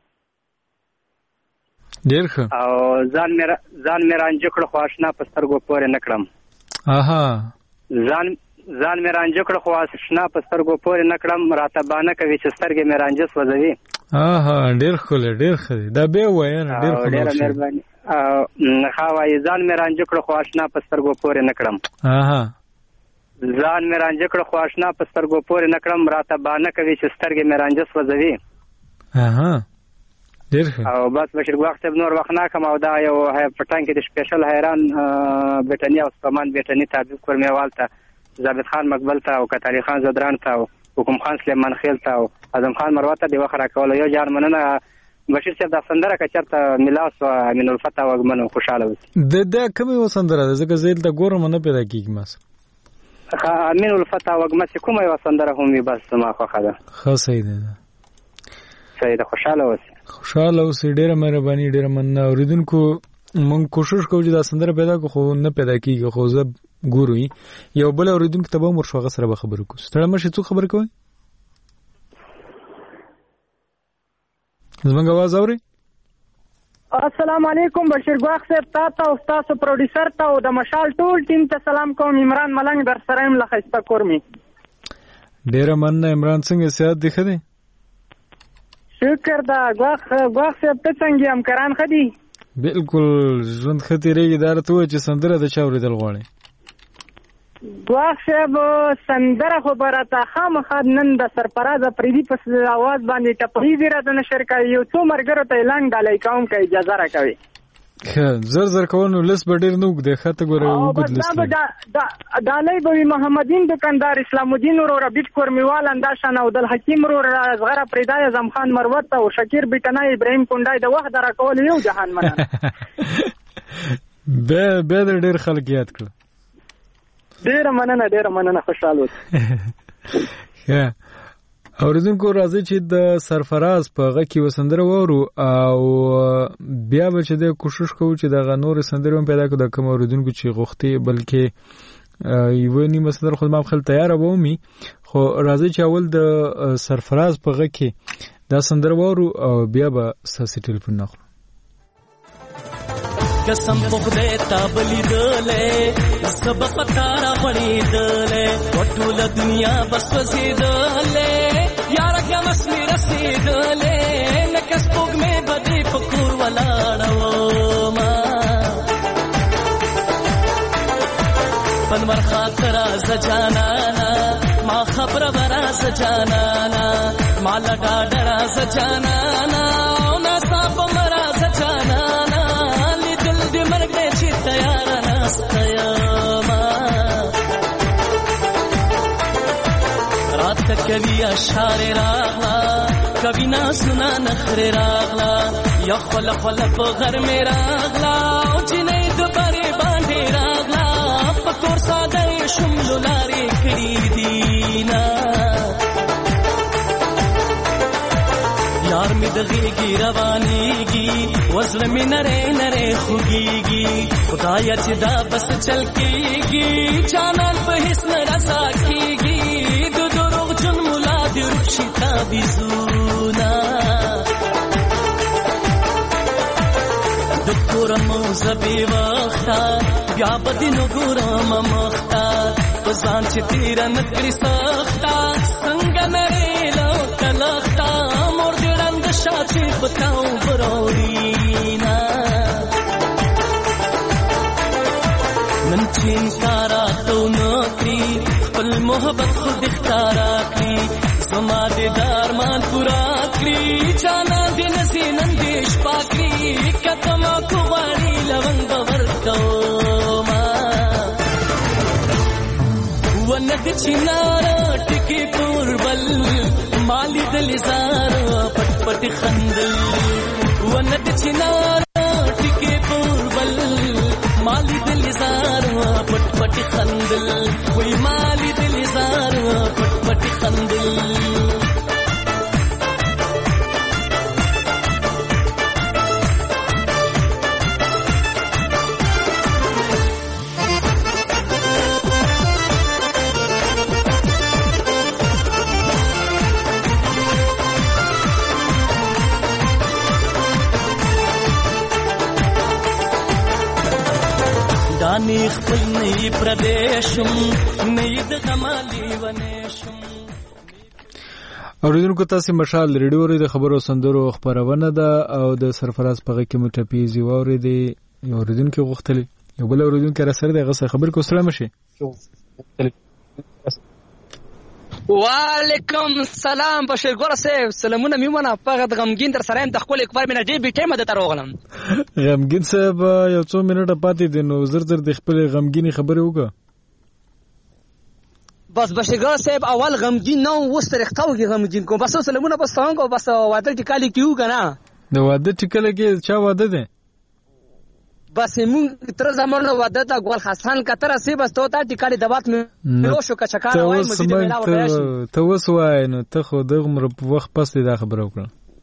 [SPEAKER 1] ډیر ښه
[SPEAKER 17] او ځان مې ځان مې رانج کړ خو آشنا په سترګو پورې نکړم
[SPEAKER 1] اها
[SPEAKER 17] ځان ځان مې رانج کړ خو آشنا په سترګو پورې نکړم راته باندې کوي چې سترګې مې رانجس وځوي
[SPEAKER 1] اها ډیر ښه ډیر ښه دا به وای نه ډیر ښه
[SPEAKER 17] ډیر مهرباني او خاوای ځان مې رانج کړ خو آشنا په سترګو پورې نکړم
[SPEAKER 1] اها
[SPEAKER 17] ځان مې رانج کړ خو آشنا په سترګو پورې نکړم راته باندې کوي چې سترګې مې رانجس وځوي
[SPEAKER 1] اها ډیر ښه
[SPEAKER 17] او بس بشیر ګواخ صاحب نور وخت نه کوم او دا یو پټان کې د سپیشل حیران بټنی او سپمان بټنی تعبیر کورمیوال ته ثابت خان مقبل ته او کتاری خان زدران ته او حکم خان سلیمان خیل ته او اعظم خان مروته دی وخت راکول یو جار مننه بشیر صاحب دا سندره کچرته میلاس او امین الفتح وګمنو خوشاله وي
[SPEAKER 1] د د کومه و سندره زګه زیل د ګورم نه پیدا کیږي ماس
[SPEAKER 17] امین الفتح وګمه کومه و سندره هم بس ما خو خدا
[SPEAKER 1] خو صحیح ده
[SPEAKER 17] صحیح ده خوشاله اوسئ
[SPEAKER 1] خوشاله اوسئ ډیره مهرباني ډیره مننه اوریدونکو مونږ کوشش کوو چې دا سندره پیدا کو خو نه پیدا کیږي خو زه ګورو یو بل اوریدونکو ته به مور شوغه سره به خبرو کو ستړي مشه څه خبر کوي زمونږ आवाज اوري
[SPEAKER 18] السلام علیکم بشیر ګواخ صاحب تاسو او تاسو پروډوسر ته او د مشال ټول ټیم ته سلام کوم عمران ملنګ در سره يم لخصه کورمي
[SPEAKER 1] ډیره مننه عمران څنګه صحت دی خدي
[SPEAKER 18] شکر دا ګواخ ګواخ صاحب ته څنګه هم کران خدي
[SPEAKER 1] بالکل ژوند خطرېږي دا ته چې سندره د چا ورېدل غواړي
[SPEAKER 18] ګواښ صاحب سندره خو به راته خامخا نن د سرفراز افریدي په اواز باندې ټپړیږي راته نشر کوي یو څو ملګرو ته اعلان ډالۍ کوم که اجازه راکوي
[SPEAKER 1] زر زر کوو نو لس به ډېر نه اوږد دی ښه ته ګوره اوږد لس لري
[SPEAKER 18] ډالۍ به وي محمدین دکاندار اسلام الدین ورور بیټ کورمیوال انداشان او عبدالحکیم ورور اصغر افریدا اعظم خان مروت او شکیر بیټنای ابراهیم کونډای د وخت را کول یو جهان مننه
[SPEAKER 1] بیا بیا د ډېر خلک یاد کړه
[SPEAKER 18] ډېره مننه ډېره مننه خوشحال اوسئ
[SPEAKER 1] اوریدونکو راځي چې د سرفراز په غږ کې یوه سندره واورو او بیا به چې دی کوشش کوو چې دغه نورې سندرې هم پیدا کړو د کوم اوریدونکو چې غوښتې بلکې یوه نیمه سندره خو زما په خیال تیاره به ومي خو راځي چې اول د سرفراز په غږ کې دا سندره واورو او بیا به ستاسې ټلیفون ناخلو
[SPEAKER 15] قسم په خدای تا بلیدلې سبا پتا را پړېدلې ټوله دنیا بس وزېدلې یار کله مسمې رسېدلې لکه سپوږمۍ به دې په کور ولاړه ومه پنمر خاطر راځه جانانا ما خبره به راځه جانانا ما له ډاډه راځه جانانا او ناڅا به مه راځه جانانا تیار ناسته یما رات کوي اشعار راغلا کوي ناسونه نخره راغلا یا خپل خپل په غر مې راغلا او چې نه د بارې باندې راغلا په کور ساده شملو لارې کړې دینا یار می د غیږی روانیږي وزله می نره نره خوږیږي خدایا چې دا بس چل کېږي جانان په هیڅ نه رسا کېږي د دروغ جن ملا دې رخصي تابیزونه د کورم زبې وخته بیا به دې نو ګورم مخته په ځان چې تېره نه کړې سخته څنګه نرې لو تلخته مور دې رنګ شاچې بتاو برورینا نن چې انکارا تو نکړي خپل محبت خود اختارا کړي زما دې دارمان پورا کړي جانا دې نسي نن دې شپا کړي کته ما کو غواړي لونګ باور کوما ولد چنار ټکی پوربل مالی دل زار پټ پټ خندل ولد چنار ټکی پوربل مالی دل زار پټ پټ خندل وای مالی دل زار پټ پټ خندل دانی خپل نه پردیشم نه د غمالي ونیشم
[SPEAKER 1] اوریدونکو تاسو مشال ریډیو ری د خبرو سندرو خبرونه ده او د سرفراز په کې مټپیزي ووري دي اوریدونکو غوښتل یو بل اوریدونکو را سره دغه خبر کو سلام شي
[SPEAKER 19] وعلیکم السلام بشیر ګور صاحب سلامونه میمنه فقط غمگین در سره د خپل اکبر مینه دی بي ټیمه د تروغلم
[SPEAKER 1] غمگین صاحب یو څو منټه پاتې دي نو زر زر د خپل غمگینی خبره وکړه
[SPEAKER 19] بس بشیر ګور صاحب اول غمگین نو وست رختاوږي غمگین کو بس سلامونه بس څنګه بس واده ټکالي کیو کنه
[SPEAKER 1] د واده ټکاله کې چا واده ده
[SPEAKER 19] بس مون تر زمانه واده تا ګل حسن کتر سی بس تو تا ټکالي دبات مې لو شو کچکار وای مزید ملا ورشي
[SPEAKER 1] ته وسوای نو ته خو دغه مر وخت پس دا خبره وکړه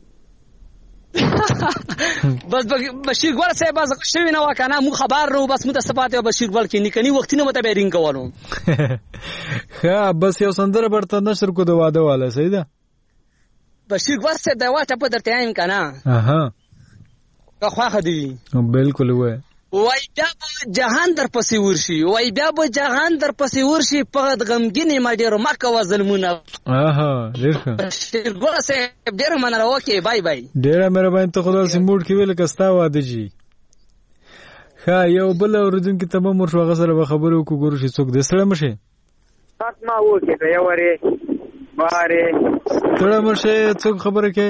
[SPEAKER 19] بس بشیر ګور صاحب بس شوی نه وکنه مو خبر رو بس متصفات بشیر ګور کې نکني وخت نه مته بیرین کوالو
[SPEAKER 1] ها بس یو سندره برته نشر کو د واده والا صحیح ده
[SPEAKER 19] بشیر ګور صاحب دا واټه په درته ایم کنه
[SPEAKER 1] اها
[SPEAKER 19] که خواخه دی
[SPEAKER 1] بالکل وای
[SPEAKER 19] وای بیا جهان در پسې ورشي وای بیا به جهان در پسې ورشي په غمګینې ما ډېر مکه وظلمونه
[SPEAKER 1] اها ډېر
[SPEAKER 19] شیر ګور صاحب ډېر مننه اوکې بای بای
[SPEAKER 1] ډېر مهرباني ته خدا سي موډ کې ویل کستا واده جی ښه یو بل اورېدونکي ته به مور شو هغه سره به خبرې وکړو ګورو چې څوک دی. ستړی مه شې
[SPEAKER 20] ما وکړه یورې بارې
[SPEAKER 1] ستړی مه شې څوک خبره کوي.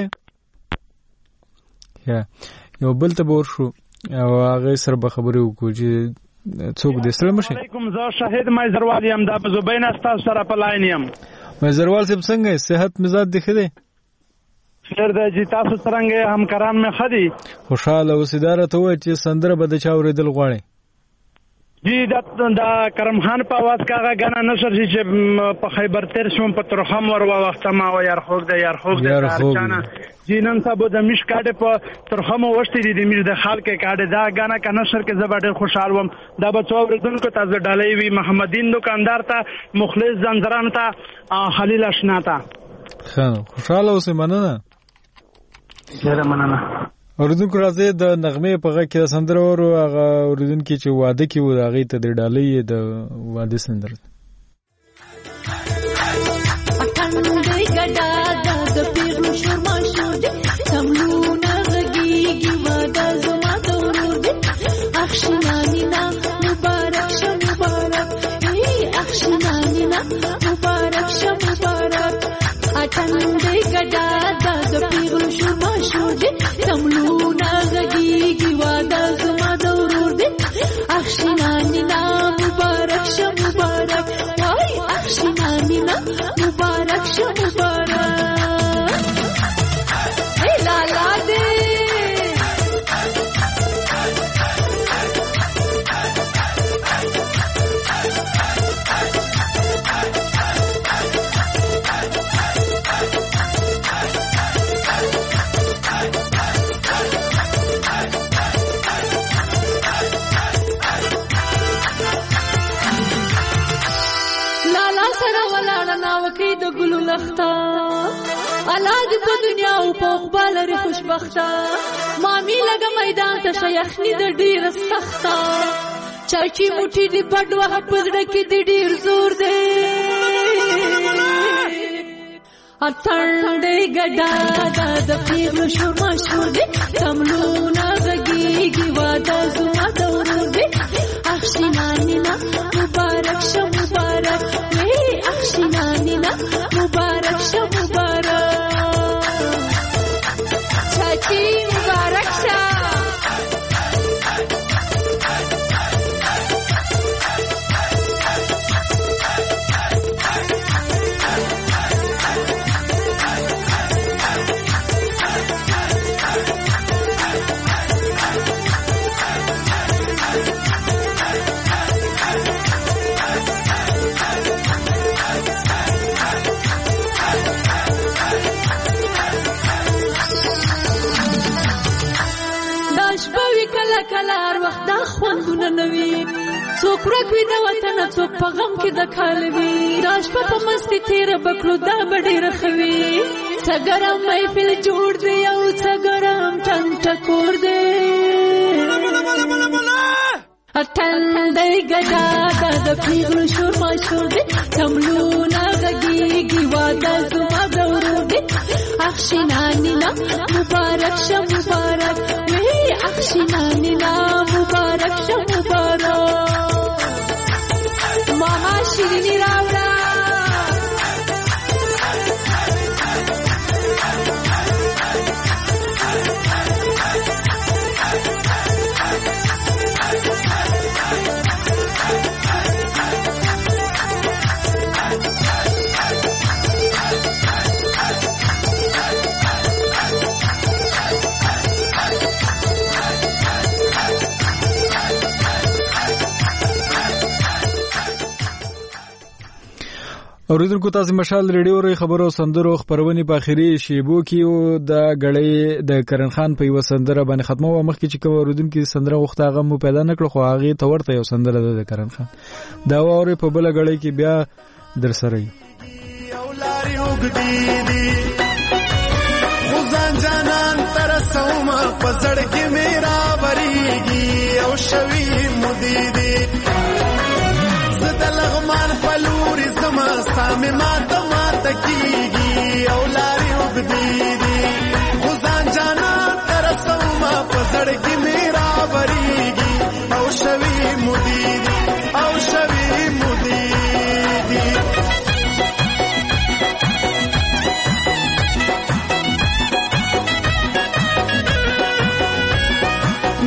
[SPEAKER 1] یو بل ته به ورشو او هغې سره به خبرې وکړو چې څوک دی. ستړی مه شې.
[SPEAKER 21] علیکم زه شهید میزروال یم دا په زبین ستاسو سره په لاین یم.
[SPEAKER 1] میزروال صاحب څنګه یې صحت مزاج دی ښه دی؟
[SPEAKER 21] خیر دی جی تاسو څرنګه همکاران مې ښه دي؟
[SPEAKER 1] خوشحاله اوسې. دا راته ووایه چې سندره به د چا اورېدل غواړې؟
[SPEAKER 21] جی دا کرم خان په اواز کې هغه ګانا نشر شي چې په خیبر تیر شوم په ترخم ور وخته ما و یار خوږ دی یار خوږ دی کارچانه جی نن سبا د میش کاټه په ترخم وشتي دي د میش د خال کې کاټه دا ګانا کنه نشر کې زبر ډېر خوشحال وم. دا به څو ورځونکو تاسو ډالۍ وي محمدین دکاندار ته مخلص زنجران ته خلیل اشنا ته.
[SPEAKER 1] ښه خوشحاله اوسې. مننه
[SPEAKER 21] ډېره مننه.
[SPEAKER 1] اوریدونکو راځي د نغمې په غږ کې سندره ورو هغه اوریدونکي چې واده کې و هغې ته د ډالۍ د واده سندره.
[SPEAKER 22] تملونا غږیږي واده زما د ورور دی اخشینانی نا مبارک شه مبارک وای اخشینانی نا مبارک شه مبارک ای لالا دی اولاد په دنیا او په عقبال لري خوشبخته مامي لګه میدان ته شیخني د ډیر سخته چاچی موټی دی پډوه په زړه کې د ډیر زور دی اتنډې ګډا د پیغلو شور مشهور دی تملونا غږیږي واده زما د ورور دی اخشینانی نا مبارک شه مبارک وی اخشینانی نا مبارک شه مبارک چاچی مبارک شه. کلار وخت دا خوندونه نوي څوک ورکوي د وطن څوک په غم کې د کالوي دا شپه په مستي تیره بکړو دا به ډېره ښه وي څه ګرم محفل جوړ دی او څه ګرم ټنګ ټکور دی اتندی ګډا دا د پیغلو شور مشهور دی تملونا غږیږي واده زما د ورور دی اخشینانی نا مبارک شه مبارک وی اخشینانی نا مبارک شه مبارک ماما شیرینی راوړه
[SPEAKER 1] اوریدونکو تاسو مشال ریډیو ری خبرو سندرو خبرونه په اخیری شیبو کې او د غړې د کرن خان په یو سندره باندې ختمه و مخکې چې کوم اوریدونکو سندره وخت هغه مو پیدا نکړو خو هغه تورته یو سندره د کرن خان دا واره په بل غړې کې بیا در سره یو
[SPEAKER 12] اولاري وګدي دي خزان جانان تر سوما پزړ کې میرا وریږي او شوي مودي دي لغمان پلوري زما سامي ماته ماته کیږي او لاري وګدي دي خزان جانا تر سوما پزړ کې میرا وریږي او